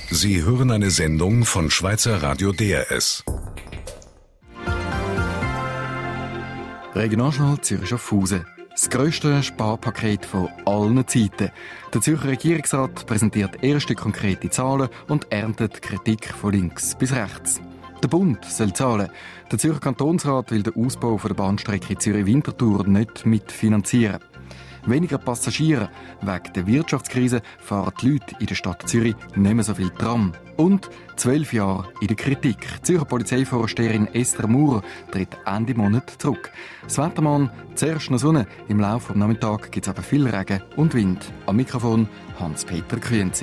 Sie hören eine Sendung von Schweizer Radio DRS. Regionaljournal Zürich-Schaffhausen. Das grösste Sparpaket von allen Zeiten. Der Zürcher Regierungsrat präsentiert erste konkrete Zahlen und erntet Kritik von links bis rechts. Der Bund soll zahlen. Der Zürcher Kantonsrat will den Ausbau der Bahnstrecke Zürich-Winterthur nicht mitfinanzieren. Weniger Passagiere. Wegen der Wirtschaftskrise fahren die Leute in der Stadt Zürich nicht mehr so viel Tram. Und 12 Jahre in der Kritik. Die Zürcher Polizeivorsteherin Esther Maurer tritt Ende Monat zurück. Das Wettermann, zuerst noch Sonne. Im Laufe des Nachmittags gibt es aber viel Regen und Wind. Am Mikrofon Hans-Peter Küenzi.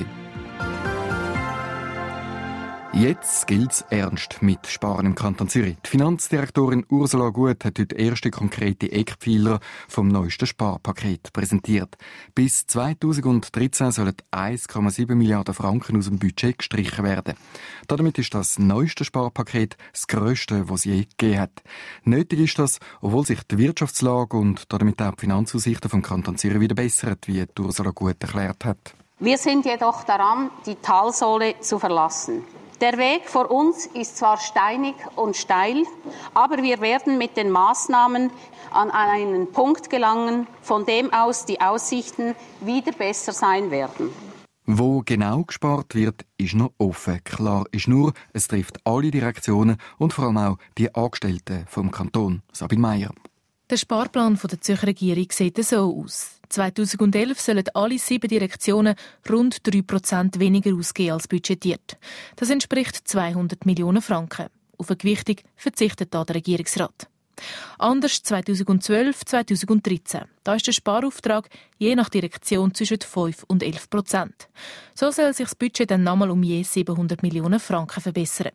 Jetzt gilt es ernst mit Sparen im Kanton Zürich. Die Finanzdirektorin Ursula Gut hat heute erste konkrete Eckpfeiler vom neuesten Sparpaket präsentiert. Bis 2013 sollen 1,7 Milliarden Franken aus dem Budget gestrichen werden. Damit ist das neueste Sparpaket das grösste, das es je gegeben hat. Nötig ist das, obwohl sich die Wirtschaftslage und damit auch die Finanzaussichten vom Kanton Zürich wieder bessern, wie Ursula Gut erklärt hat. Wir sind jedoch daran, die Talsohle zu verlassen. Der Weg vor uns ist zwar steinig und steil, aber wir werden mit den Maßnahmen an einen Punkt gelangen, von dem aus die Aussichten wieder besser sein werden. Wo genau gespart wird, ist noch offen. Klar ist nur, es trifft alle Direktionen und vor allem auch die Angestellten vom Kanton. Sabine Meier. Der Sparplan der Zürcher Regierung sieht so aus. 2011 sollen alle 7 Direktionen rund 3% weniger ausgeben als budgetiert. Das entspricht 200 Millionen Franken. Auf eine Gewichtung verzichtet da der Regierungsrat. Anders 2012, 2013. Da ist der Sparauftrag je nach Direktion zwischen 5 und 11%. So soll sich das Budget dann nochmal um je 700 Millionen Franken verbessern.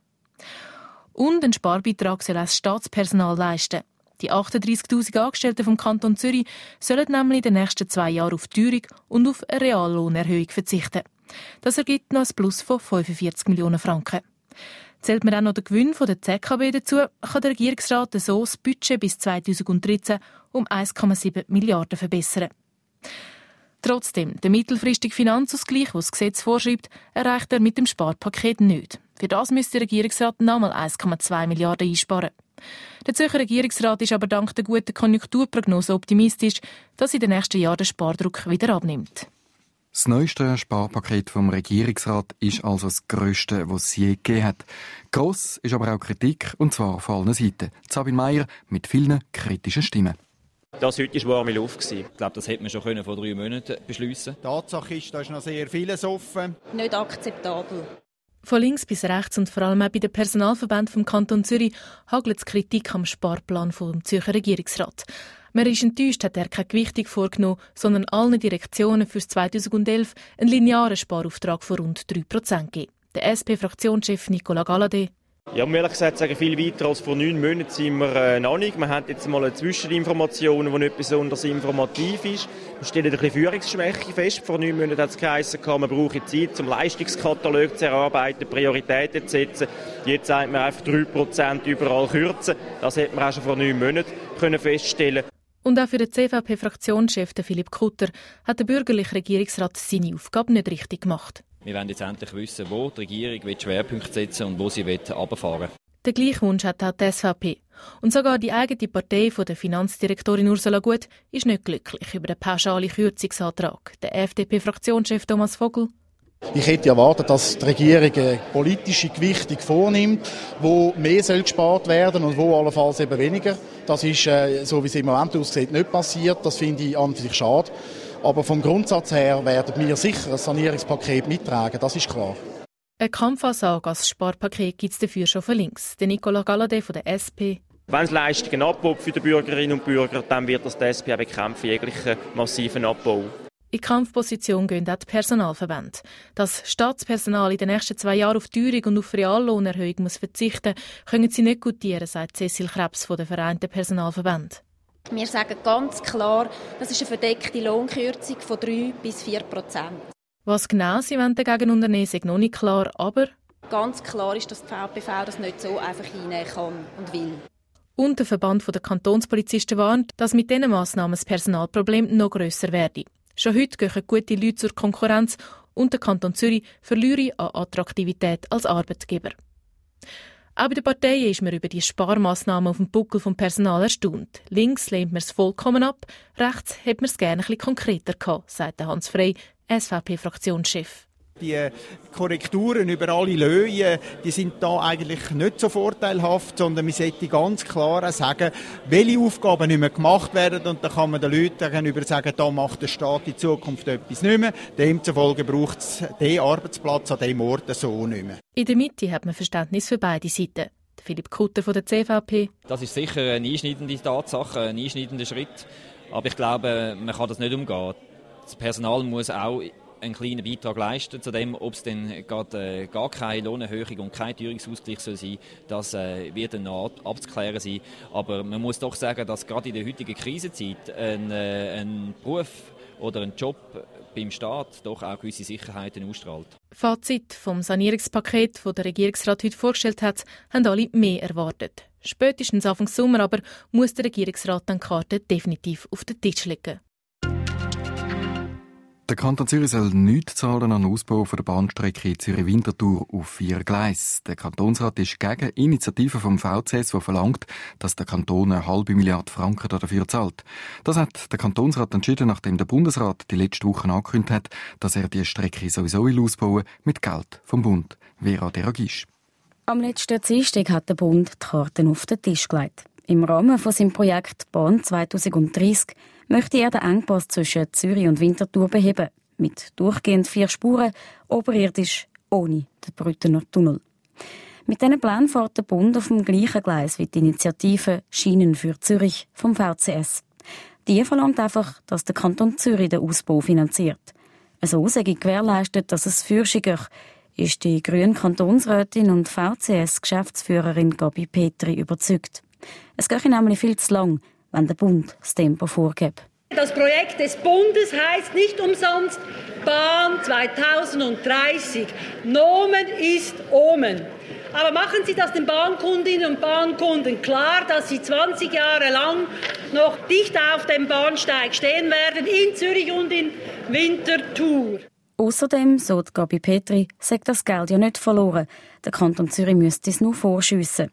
Und ein Sparbeitrag soll auch das Staatspersonal leisten. Die 38'000 Angestellten vom Kanton Zürich sollen nämlich in den nächsten 2 Jahren auf Teuerung und auf eine Reallohnerhöhung verzichten. Das ergibt noch ein Plus von 45 Millionen Franken. Zählt man auch noch den Gewinn der ZKB dazu, kann der Regierungsrat so das Budget bis 2013 um 1,7 Milliarden verbessern. Trotzdem, der mittelfristige Finanzausgleich, den das Gesetz vorschreibt, erreicht er mit dem Sparpaket nicht. Für das müsste der Regierungsrat nochmal 1,2 Milliarden einsparen. Der Zürcher Regierungsrat ist aber dank der guten Konjunkturprognose optimistisch, dass in den nächsten Jahren der Spardruck wieder abnimmt. Das neueste Sparpaket vom Regierungsrat ist also das grösste, was es je gegeben hat. Gross ist aber auch Kritik, und zwar auf allen Seiten. Sabine Meier mit vielen kritischen Stimmen. Das heute war warme Luft. Ich glaube, das hätte man schon vor 3 Monaten beschliessen können. Tatsache ist, da ist noch sehr vieles offen. Nicht akzeptabel. Von links bis rechts und vor allem auch bei den Personalverbänden vom Kanton Zürich hagelt es Kritik am Sparplan vom Zürcher Regierungsrat. Man ist enttäuscht, hat er keine Gewichtung vorgenommen, sondern allen Direktionen für 2011 einen linearen Sparauftrag von rund 3% gegeben. Der SP-Fraktionschef Nicolas Galladay: Ja, um ehrlich gesagt sagen, viel weiter als vor 9 Monaten sind wir noch nicht. Wir haben jetzt mal eine Zwischeninformation, die nicht besonders informativ ist. Wir stellen ein bisschen Führungsschwäche fest. Vor 9 Monaten hat es geheißen, man brauche Zeit, um Leistungskatalog zu erarbeiten, Prioritäten zu setzen. Jetzt sagt man einfach 3% überall kürzen. Das hätte man auch schon vor 9 Monaten feststellen können. Und auch für den CVP-Fraktionschef Philipp Kutter hat der bürgerliche Regierungsrat seine Aufgabe nicht richtig gemacht. Wir wollen jetzt endlich wissen, wo die Regierung Schwerpunkte setzen und wo sie runterfahren will. Den gleichen Wunsch hat auch die SVP. Und sogar die eigene Partei von der Finanzdirektorin Ursula Gut ist nicht glücklich über den pauschalen Kürzungsantrag. Der FDP-Fraktionschef Thomas Vogel: Ich hätte erwartet, dass die Regierung eine politische Gewichtung vornimmt, wo mehr soll gespart werden und wo allenfalls eben weniger. Das ist, so wie es im Moment aussieht, nicht passiert. Das finde ich an und für sich schade. Aber vom Grundsatz her werden wir sicher ein Sanierungspaket mittragen, das ist klar. Eine Kampfansage als Sparpaket gibt es dafür schon von links. Der Nicolas Galladay von der SP: Wenn es Leistungen abbaut für die Bürgerinnen und Bürger, dann wird das die SP auch bekämpfen, jeglichen massiven Abbau. In Kampfposition gehen auch die Personalverbände. Dass Staatspersonal in den nächsten 2 Jahren auf Teuerung und auf Reallohnerhöhung muss verzichten, können sie nicht gutieren, sagt Cecil Krebs von der Vereinten Personalverbände. Wir sagen ganz klar, das ist eine verdeckte Lohnkürzung von 3 bis 4%. Was genau sie dagegen unternehmen, ist noch nicht klar, aber ganz klar ist, dass die VPV das nicht so einfach hinnehmen kann und will. Und der Verband der Kantonspolizisten warnt, dass mit diesen Massnahmen das Personalproblem noch grösser werde. Schon heute gehen gute Leute zur Konkurrenz und der Kanton Zürich verliere an Attraktivität als Arbeitgeber. Auch bei den Parteien ist man über die Sparmaßnahmen auf dem Buckel vom Personal erstaunt. Links lehnt man es vollkommen ab, rechts hätte man es gerne ein bisschen konkreter gehabt, sagt Hans Frey, SVP-Fraktionschef. Die Korrekturen über alle Löhne, die sind da eigentlich nicht so vorteilhaft, sondern man sollte ganz klar sagen, welche Aufgaben nicht mehr gemacht werden, und dann kann man den Leuten gegenüber sagen, da macht der Staat in Zukunft etwas nicht mehr. Demzufolge braucht es diesen Arbeitsplatz an diesem Ort so nicht mehr. In der Mitte hat man Verständnis für beide Seiten. Philipp Kutter von der CVP. Das ist sicher eine einschneidende Tatsache, ein einschneidender Schritt. Aber ich glaube, man kann das nicht umgehen. Das Personal muss auch einen kleinen Beitrag leisten zu dem, ob es dann gerade gar keine Lohnerhöhung und kein Teuerungsausgleich soll sein, das wird dann noch abzuklären sein. Aber man muss doch sagen, dass gerade in der heutigen Krisenzeit ein Beruf oder ein Job beim Staat doch auch gewisse Sicherheiten ausstrahlt. Fazit vom Sanierungspaket, das der Regierungsrat heute vorgestellt hat, haben alle mehr erwartet. Spätestens Anfang Sommer aber muss der Regierungsrat dann die Karte definitiv auf den Tisch legen. Der Kanton Zürich soll nichts zahlen an den Ausbau der Bahnstrecke Zürich-Winterthur auf 4 Gleisen. Der Kantonsrat ist gegen Initiativen vom VCS, die verlangt, dass der Kanton 0,5 Milliarden Franken dafür zahlt. Das hat der Kantonsrat entschieden, nachdem der Bundesrat die letzte Woche angekündigt hat, dass er die Strecke sowieso ausbauen will, mit Geld vom Bund. Vera Deragisch. Am letzten Dienstag hat der Bund die Karten auf den Tisch gelegt. Im Rahmen von seinem Projekt Bahn 2030 möchte er den Engpass zwischen Zürich und Winterthur beheben. Mit durchgehend 4 Spuren, oberirdisch, ohne den Brüttener Tunnel. Mit diesen Plänen fährt der Bund auf dem gleichen Gleis wie die Initiative Schienen für Zürich vom VCS. Die verlangt einfach, dass der Kanton Zürich den Ausbau finanziert. So sei gewährleistet, dass es fürchiger ist die grüne Kantonsrätin und VCS-Geschäftsführerin Gabi Petri überzeugt. Es gehe nämlich viel zu lang, wenn der Bund das Tempo vorgibt. Das Projekt des Bundes heißt nicht umsonst Bahn 2030. Nomen ist Omen. Aber machen Sie das den Bahnkundinnen und Bahnkunden klar, dass sie 20 Jahre lang noch dicht auf dem Bahnsteig stehen werden, in Zürich und in Winterthur. Außerdem, so Gabi Petri, sagt das Geld ja nicht verloren. Der Kanton Zürich müsste es nur vorschiessen.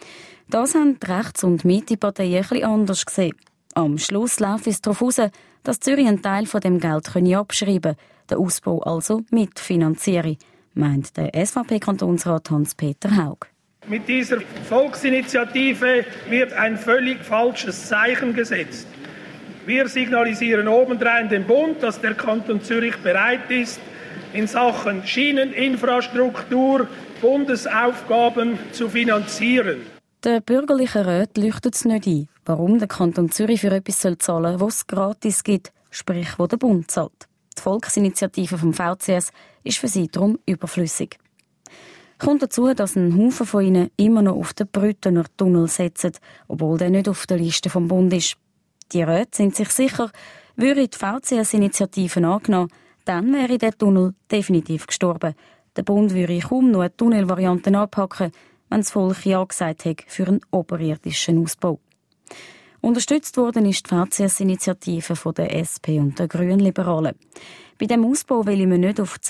Das haben die Rechts- und Mitte-Parteien etwas anders gesehen. Am Schluss läuft es darauf hinaus, dass Zürich einen Teil von dem Geld abschreiben könne, den Ausbau also mitfinanziere, meint der SVP-Kantonsrat Hans-Peter Haug. Mit dieser Volksinitiative wird ein völlig falsches Zeichen gesetzt. Wir signalisieren obendrein dem Bund, dass der Kanton Zürich bereit ist, in Sachen Schieneninfrastruktur Bundesaufgaben zu finanzieren. Der bürgerlichen Rat leuchtet es nicht ein, warum der Kanton Zürich für etwas zahlen soll, was es gratis gibt, sprich, wo der Bund zahlt. Die Volksinitiative vom VCS ist für sie darum überflüssig. Kommt dazu, dass ein Haufen von ihnen immer noch auf den Brüttener Tunnel setzen, obwohl der nicht auf der Liste vom Bund ist. Die Räte sind sich sicher, würde die VCS-Initiative angenommen, dann wäre der Tunnel definitiv gestorben. Der Bund würde kaum noch eine Tunnelvariante anpacken, wenn das Volk ja gesagt hätte für einen oberirdischen Ausbau. Unterstützt worden ist die VCS-Initiative von der SP und der Grünliberalen. Bei dem Ausbau will man nicht auf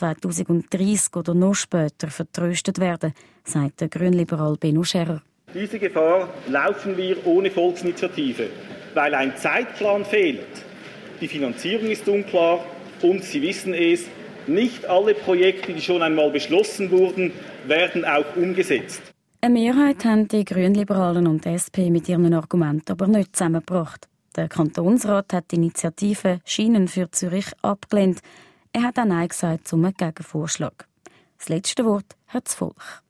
2030 oder noch später vertröstet werden, sagt der Grünliberal Benno Scherrer. Diese Gefahr laufen wir ohne Volksinitiative, weil ein Zeitplan fehlt. Die Finanzierung ist unklar und Sie wissen es, nicht alle Projekte, die schon einmal beschlossen wurden, werden auch umgesetzt. Eine Mehrheit haben die Grünliberalen und die SP mit ihren Argumenten aber nicht zusammengebracht. Der Kantonsrat hat die Initiative Schienen für Zürich abgelehnt. Er hat auch Nein gesagt zum Gegenvorschlag. Das letzte Wort hat das Volk.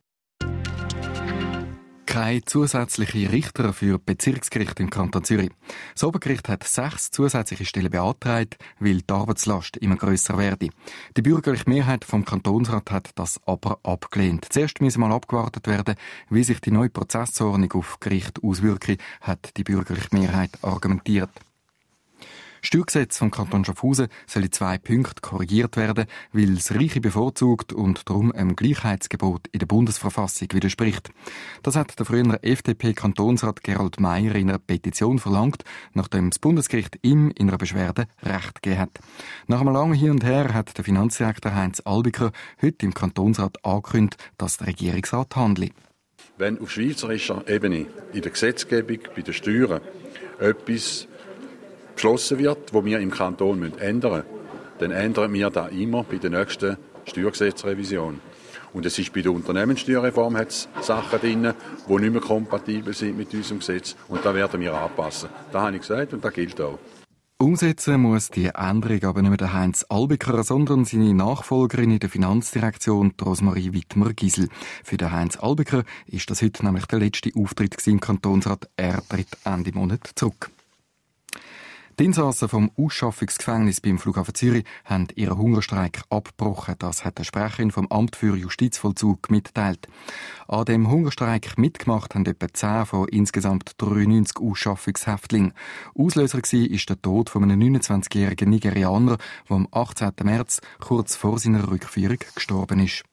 Keine zusätzlichen Richter für Bezirksgerichte im Kanton Zürich. Das Obergericht hat 6 zusätzliche Stellen beantragt, weil die Arbeitslast immer grösser werde. Die bürgerliche Mehrheit vom Kantonsrat hat das aber abgelehnt. Zuerst muss mal abgewartet werden, wie sich die neue Prozessordnung auf Gericht auswirke, hat die bürgerliche Mehrheit argumentiert. Steuergesetz vom Kanton Schaffhausen soll in 2 Punkten korrigiert werden, weil es Reiche bevorzugt und darum einem Gleichheitsgebot in der Bundesverfassung widerspricht. Das hat der frühere FDP-Kantonsrat Gerald Meyer in einer Petition verlangt, nachdem das Bundesgericht ihm in einer Beschwerde Recht gegeben hat. Nach einem langen Hin und Her hat der Finanzdirektor Heinz Albiker heute im Kantonsrat angekündigt, dass der Regierungsrat handle. Wenn auf schweizerischer Ebene in der Gesetzgebung bei den Steuern etwas beschlossen wird, was wir im Kanton ändern müssen, dann ändern wir das immer bei der nächsten Steuergesetzrevision. Und es ist bei der Unternehmenssteuerreform hat es Sachen drin, die nicht mehr kompatibel sind mit unserem Gesetz. Und da werden wir anpassen. Das habe ich gesagt und das gilt auch. Umsetzen muss die Änderung aber nicht mehr der Heinz Albiker, sondern seine Nachfolgerin in der Finanzdirektion, Rosmarie Wittmer-Gisel. Für den Heinz Albiker ist das heute nämlich der letzte Auftritt im Kantonsrat. Er tritt Ende Monat zurück. Die Insassen vom Ausschaffungsgefängnis beim Flughafen Zürich haben ihren Hungerstreik abgebrochen. Das hat eine Sprecherin vom Amt für Justizvollzug mitgeteilt. An dem Hungerstreik mitgemacht haben etwa 10 von insgesamt 93 Ausschaffungshäftlingen. Auslöser war der Tod von einem 29-jährigen Nigerianer, der am 18. März kurz vor seiner Rückführung gestorben ist.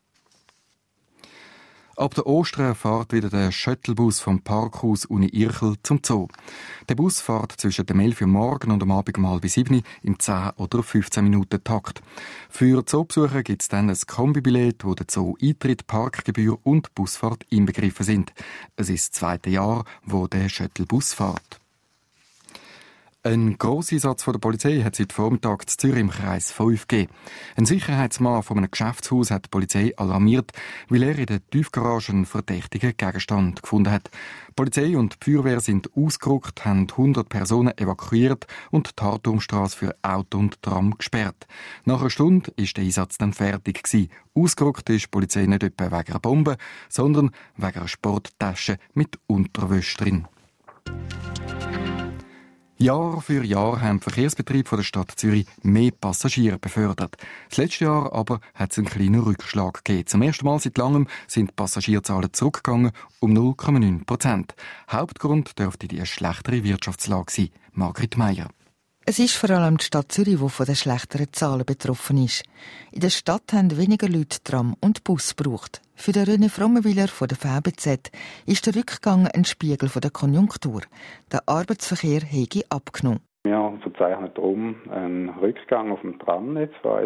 Ab der Ostern fährt wieder der Shuttlebus vom Parkhaus Uni Irchel zum Zoo. Der Bus fährt zwischen dem 11 Uhr morgen und am Abend um 6:30 im 10 oder 15 Minuten Takt. Für Zoobesucher gibt es dann ein Kombibillett, wo der Zoo Eintritt, Parkgebühr und Busfahrt inbegriffen sind. Es ist das 2. Jahr, wo der Shuttlebus fährt. Ein Grosseinsatz von der Polizei hat seit Vormittag in Zürich im Kreis 5 gegeben. Ein Sicherheitsmann von einem Geschäftshaus hat die Polizei alarmiert, weil er in der Tiefgarage einen verdächtigen Gegenstand gefunden hat. Die Polizei und die Feuerwehr sind ausgerückt, haben 100 Personen evakuiert und die Hardturmstrasse für Auto und Tram gesperrt. Nach einer Stunde war der Einsatz dann fertig gewesen. Ausgerückt ist die Polizei nicht etwa wegen einer Bombe, sondern wegen einer Sporttasche mit Unterwäsche drin. Jahr für Jahr haben die Verkehrsbetriebe der Stadt Zürich mehr Passagiere befördert. Das letzte Jahr aber hat es einen kleinen Rückschlag gegeben. Zum ersten Mal seit langem sind die Passagierzahlen zurückgegangen um 0,9%. Hauptgrund dürfte die schlechtere Wirtschaftslage sein. Margrit Meier. Es ist vor allem die Stadt Zürich, die von den schlechteren Zahlen betroffen ist. In der Stadt haben weniger Leute Tram und Bus gebraucht. Für den René Frommenwiller von der VBZ ist der Rückgang ein Spiegel der Konjunktur. Der Arbeitsverkehr habe abgenommen. Wir verzeichnen darum einen Rückgang auf dem Tramnetz von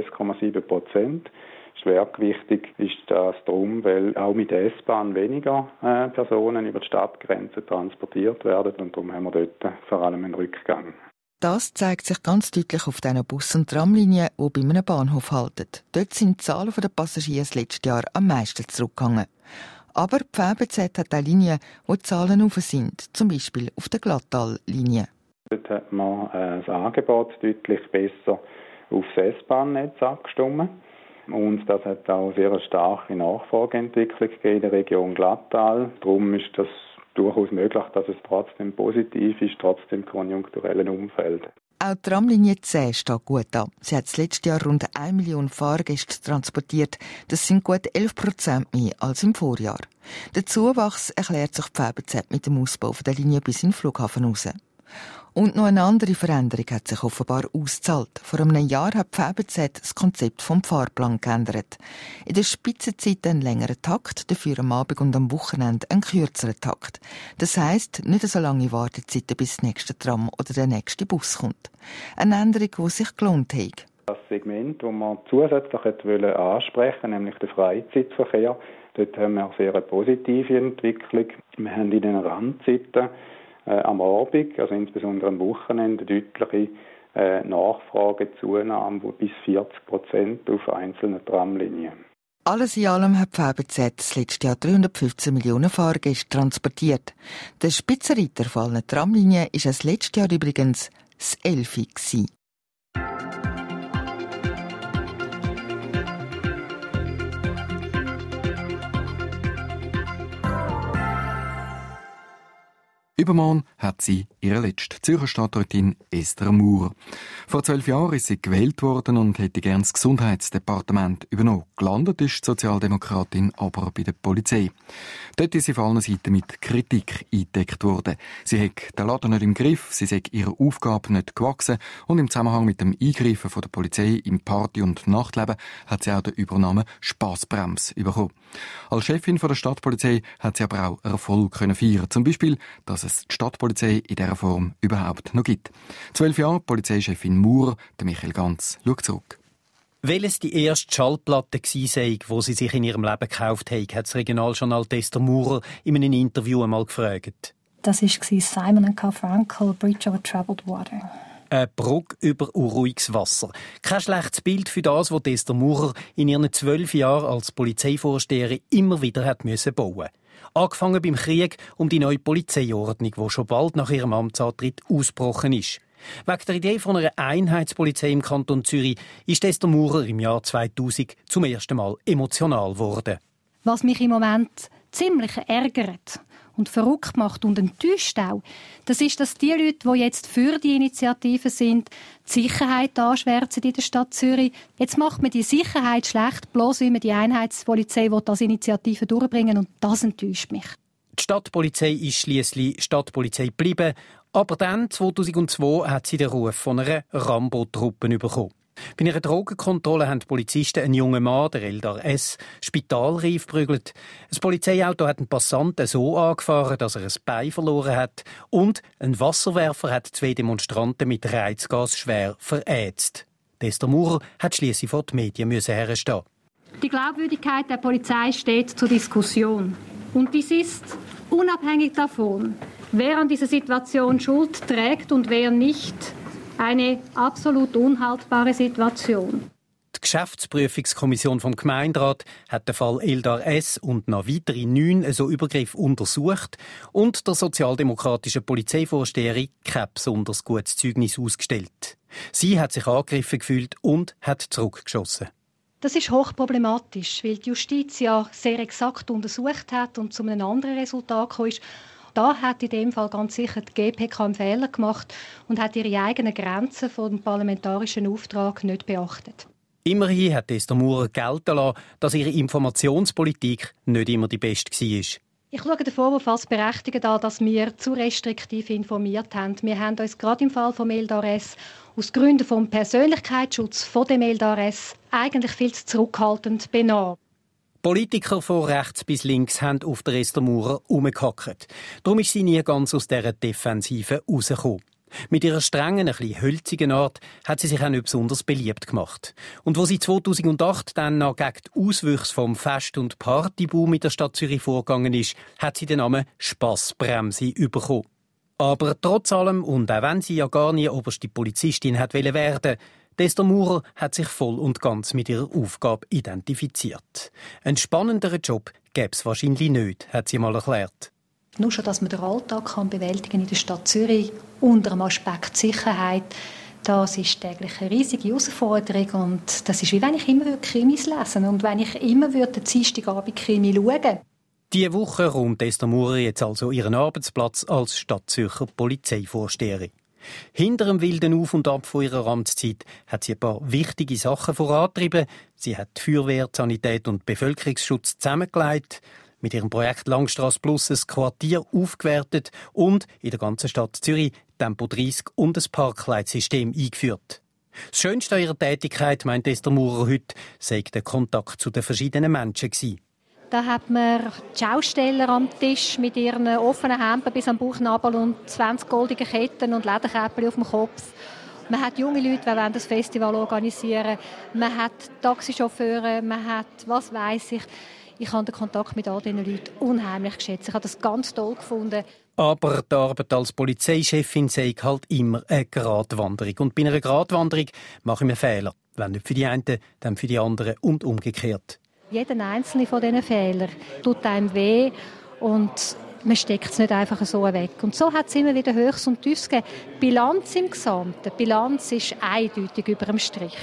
1,7%. Schwergewichtig ist das darum, weil auch mit der S-Bahn weniger Personen über die Stadtgrenzen transportiert werden. Und darum haben wir dort vor allem einen Rückgang. Das zeigt sich ganz deutlich auf diesen Bus- und Tramlinien, die bei einem Bahnhof halten. Dort sind die Zahlen der Passagiere das letzte Jahr am meisten zurückgegangen. Aber die VBZ hat auch Linien, wo die Zahlen rauf sind, zum Beispiel auf der Glattal-Linie. Dort hat man das Angebot deutlich besser auf das S-Bahn-Netz abgestimmt. Und das hat auch sehr eine starke Nachfrageentwicklung gegeben in der Region Glattal. Darum ist das durchaus möglich, dass es trotzdem positiv ist, trotz dem konjunkturellen Umfeld. Auch die Tramlinie 10 steht gut an. Sie hat das letzte Jahr rund 1 Million Fahrgäste transportiert. Das sind gut 11% mehr als im Vorjahr. Der Zuwachs erklärt sich die VBZ mit dem Ausbau der Linie bis in den Flughafen raus. Und noch eine andere Veränderung hat sich offenbar ausgezahlt. Vor einem Jahr hat die VBZ das Konzept vom Fahrplan geändert. In der Spitzenzeit ein längerer Takt, dafür am Abend und am Wochenende ein kürzerer Takt. Das heisst, nicht so lange Wartezeiten, bis das nächste Tram oder der nächste Bus kommt. Eine Änderung, die sich gelohnt hat. Das Segment, das wir zusätzlich ansprechen wollten, nämlich den Freizeitverkehr, dort haben wir eine sehr positive Entwicklung. Wir haben in den Randzeiten am Abend, also insbesondere am Wochenende, deutliche Nachfragezunahme bis 40% auf einzelnen Tramlinien. Alles in allem hat die VBZ das letzte Jahr 315 Millionen Fahrgäste transportiert. Der Spitzenreiter von allen Tramlinien war das letzte Jahr übrigens das 11. Übermorgen hat sie ihre letzte Zürcher Stadträtin Esther Maurer. Vor 12 Jahren ist sie gewählt worden und hätte gern das Gesundheitsdepartement übernommen. Gelandet ist die Sozialdemokratin aber bei der Polizei. Dort ist sie von allen Seiten mit Kritik eingedeckt worden. Sie hat den Laden nicht im Griff, sie sei ihrer Aufgabe nicht gewachsen und im Zusammenhang mit dem Eingreifen von der Polizei im Party- und Nachtleben hat sie auch den Übernamen Spassbremse bekommen. Als Chefin von der Stadtpolizei hat sie aber auch Erfolg feiern. Zum Beispiel, dass es die Stadtpolizei in dieser Form überhaupt noch gibt. 12 Jahre Polizeichefin Maurer, der Michael Ganz, schaut zurück. Welches die erste Schallplatte war, die sie sich in ihrem Leben gekauft hat, hat das Regionaljournal Esther Maurer in einem Interview einmal gefragt. Das war Simon & Garfunkel, Bridge over Troubled Water. Eine Brücke über unruhiges Wasser. Kein schlechtes Bild für das, was Esther Maurer in ihren 12 Jahren als Polizeivorsteherin immer wieder hat bauen musste. Angefangen beim Krieg um die neue Polizeiordnung, die schon bald nach ihrem Amtsantritt ausgebrochen ist. Wegen der Idee von einer Einheitspolizei im Kanton Zürich ist Esther Maurer im Jahr 2000 zum ersten Mal emotional geworden. Was mich im Moment ziemlich ärgert und verrückt macht und enttäuscht auch, das ist, dass die Leute, die jetzt für die Initiative sind, die Sicherheit anschwärzen in der Stadt Zürich. Jetzt macht man die Sicherheit schlecht, bloß weil man die Einheitspolizei als Initiative durchbringen will, und das enttäuscht mich. Die Stadtpolizei ist schliesslich Stadtpolizei geblieben, aber dann, 2002, hat sie den Ruf von einer Rambo-Truppe bekommen. Bei einer Drogenkontrolle haben die Polizisten einen jungen Mann, der Eldar S., spitalreif geprügelt. Das Polizeiauto hat einen Passanten so angefahren, dass er ein Bein verloren hat. Und ein Wasserwerfer hat 2 Demonstranten mit Reizgas schwer verätzt. Esther Maurer hat schliesslich vor die Medien herstehen. Die Glaubwürdigkeit der Polizei steht zur Diskussion. Und dies ist unabhängig davon, wer an dieser Situation Schuld trägt und wer nicht, eine absolut unhaltbare Situation. Die Geschäftsprüfungskommission vom Gemeinderat hat den Fall Eldar S. und noch weitere 9 so Übergriffe untersucht und der sozialdemokratischen Polizeivorsteherin kein besonders gutes Zeugnis ausgestellt. Sie hat sich angegriffen gefühlt und hat zurückgeschossen. Das ist hochproblematisch, weil die Justiz ja sehr exakt untersucht hat und zu einem anderen Resultat gekommen ist. Da hat in dem Fall ganz sicher die GPK einen Fehler gemacht und hat ihre eigenen Grenzen vom parlamentarischen Auftrag nicht beachtet. Immerhin hat Esther Maurer gelten lassen, dass ihre Informationspolitik nicht immer die beste war. Ich schaue den Vorwurf als berechtigt an, dass wir zu restriktiv informiert haben. Wir haben uns gerade im Fall von Eldar S. aus Gründen des Persönlichkeitsschutzes von dem Eldar S. eigentlich viel zu zurückhaltend benommen. Politiker von rechts bis links haben auf der Esther Maurer rumgehackt. Darum ist sie nie ganz aus dieser Defensive rausgekommen. Mit ihrer strengen, ein bisschen hölzigen Art hat sie sich auch nicht besonders beliebt gemacht. Und wo sie 2008 dann noch gegen die Auswüchse vom Fest- und Partyboom in der Stadt Zürich vorgegangen ist, hat sie den Namen Spassbremse bekommen. Aber trotz allem, und auch wenn sie ja gar nie oberste Polizistin hat werden, Esther Maurer hat sich voll und ganz mit ihrer Aufgabe identifiziert. Einen spannenderen Job gäbe es wahrscheinlich nicht, hat sie mal erklärt. Nur schon, dass man den Alltag bewältigen kann in der Stadt Zürich unter dem Aspekt Sicherheit, das ist täglich eine riesige Herausforderung. Und das ist wie wenn ich immer Krimis lesen und wenn ich immer den Dienstagabend Krimi schauen. Diese Woche räumt Esther Maurer jetzt also ihren Arbeitsplatz als Stadtzürcher Polizeivorsteherin. Hinter dem wilden Auf und Ab von ihrer Amtszeit hat sie ein paar wichtige Sachen vorangetrieben. Sie hat die Feuerwehr, Sanität und Bevölkerungsschutz zusammengelegt, mit ihrem Projekt Langstrasse Plus ein Quartier aufgewertet und in der ganzen Stadt Zürich Tempo 30 und ein Parkleitsystem eingeführt. Das Schönste an ihrer Tätigkeit, meint Esther Maurer heute, sei der Kontakt zu den verschiedenen Menschen gewesen. Da hat man die Schausteller am Tisch mit ihren offenen Hemden bis am Bauchnabel und 20 goldigen Ketten und Lederkäppchen auf dem Kopf. Man hat junge Leute, die das Festival organisieren wollen. Man hat Taxichauffeure, man hat, was weiss ich. Ich habe den Kontakt mit all diesen Leuten unheimlich geschätzt. Ich habe das ganz toll gefunden. Aber die Arbeit als Polizeichefin sei halt immer eine Gratwanderung. Und bei einer Gratwanderung mache ich mir Fehler. Wenn nicht für die einen, dann für die anderen und umgekehrt. Jeder einzelne von diesen Fehlern tut einem weh und man steckt es nicht einfach so weg. Und so hat es immer wieder Höchst und Tiefs gegeben. Die Bilanz im Gesamten, die Bilanz ist eindeutig über dem Strich.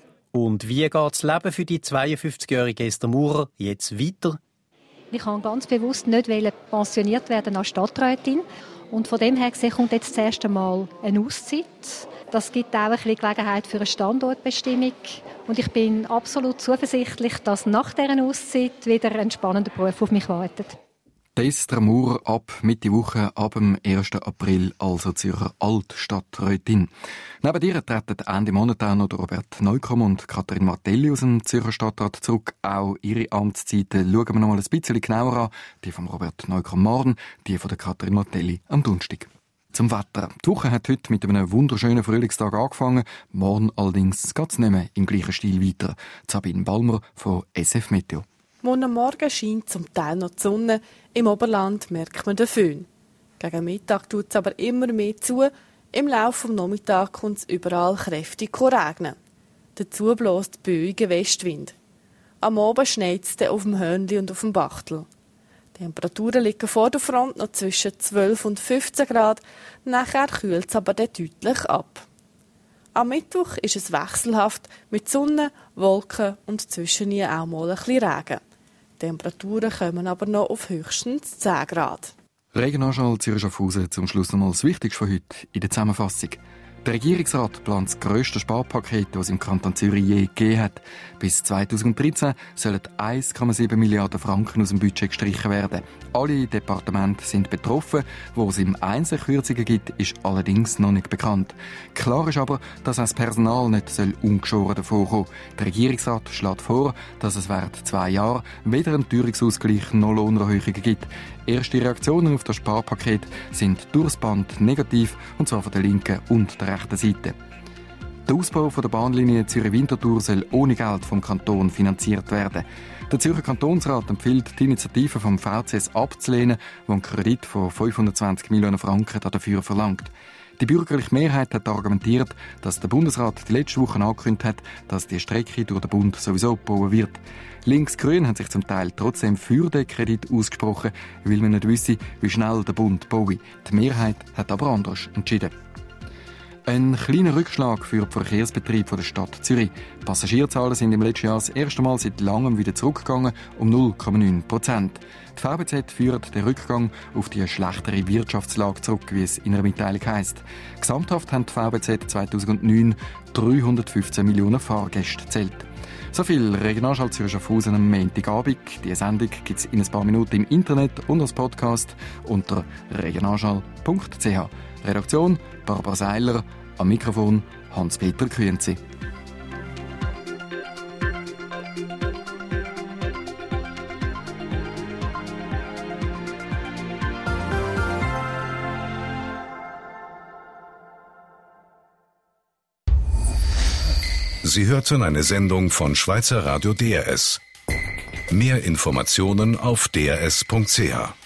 Und wie geht das Leben für die 52-jährige Esther Maurer jetzt weiter? Ich wollte ganz bewusst nicht pensioniert werden als Stadträtin. Und von dem her gesehen kommt jetzt das erste Mal eine Auszeit. Das gibt auch ein bisschen Gelegenheit für eine Standortbestimmung. Und ich bin absolut zuversichtlich, dass nach dieser Auszeit wieder ein spannender Beruf auf mich wartet. Destra Maurer ab Mitte Woche, ab dem 1. April, also Zürcher Altstadträtin. Neben ihr treten Ende Monat auch noch Robert Neukomm und Katharin Martelli aus dem Zürcher Stadtrat zurück. Auch ihre Amtszeiten schauen wir noch mal ein bisschen genauer an. Die von Robert Neukomm morgen, die von der Katharin Martelli am Donnerstag. Zum Wetter. Die Woche hat heute mit einem wunderschönen Frühlingstag angefangen. Morgen allerdings geht es nicht mehr im gleichen Stil weiter. Sabine Balmer von SF Meteo. Morgen Morgen scheint zum Teil noch die Sonne. Im Oberland merkt man den Föhn. Gegen Mittag tut es aber immer mehr zu. Im Laufe des Nachmittags kommt es überall kräftig regnen. Dazu bläst böiger Westwind. Am Abend schneit es auf dem Hörnli und auf dem Bachtel. Die Temperaturen liegen vor der Front noch zwischen 12 und 15 Grad. Nachher kühlt es aber deutlich ab. Am Mittwoch ist es wechselhaft mit Sonne, Wolken und zwischen ihnen auch mal ein bisschen Regen. Die Temperaturen kommen aber noch auf höchstens 10 Grad. Regionalschau Zürich-Schaffhausen zum Schluss noch mal das Wichtigste von heute in der Zusammenfassung. Der Regierungsrat plant das grösste Sparpaket, das es im Kanton Zürich je gegeben hat. Bis 2013 sollen 1,7 Milliarden Franken aus dem Budget gestrichen werden. Alle Departemente sind betroffen. Wo es im Einzelkürzungen gibt, ist allerdings noch nicht bekannt. Klar ist aber, dass das Personal nicht ungeschoren davonkommen soll. Der Regierungsrat schlägt vor, dass es während 2 Jahren weder einen Teuerungsausgleich noch Lohnerhöhungen gibt. Erste Reaktionen auf das Sparpaket sind durchs Band negativ, und zwar von der linken und der rechten Seite. Der Ausbau der Bahnlinie Zürich-Winterthur soll ohne Geld vom Kanton finanziert werden. Der Zürcher Kantonsrat empfiehlt, die Initiative vom VCS abzulehnen, die einen Kredit von 520 Millionen Franken dafür verlangt. Die bürgerliche Mehrheit hat argumentiert, dass der Bundesrat die letzte Woche angekündigt hat, dass die Strecke durch den Bund sowieso gebaut wird. Links-Grün haben sich zum Teil trotzdem für den Kredit ausgesprochen, weil man nicht wisse, wie schnell der Bund baue. Die Mehrheit hat aber anders entschieden. Ein kleiner Rückschlag für den Verkehrsbetrieb der Stadt Zürich. Die Passagierzahlen sind im letzten Jahr das erste Mal seit langem wieder zurückgegangen, um 0,9%. Die VBZ führt den Rückgang auf die schlechtere Wirtschaftslage zurück, wie es in einer Mitteilung heisst. Gesamthaft haben die VBZ 2009 315 Millionen Fahrgäste gezählt. So viel Regionalschau Zürich-Schaffhausen am Montagabend. Die Sendung gibt es in ein paar Minuten im Internet und als Podcast unter regionalschau.ch. Redaktion Barbara Seiler, am Mikrofon Hans-Peter Kühnzi. Sie hörten eine Sendung von Schweizer Radio DRS. Mehr Informationen auf drs.ch.